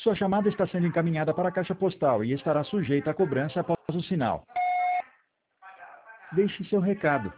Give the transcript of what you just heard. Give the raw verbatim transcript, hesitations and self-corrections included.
Sua chamada está sendo encaminhada para a caixa postal e estará sujeita a cobrança após o sinal. Deixe seu recado.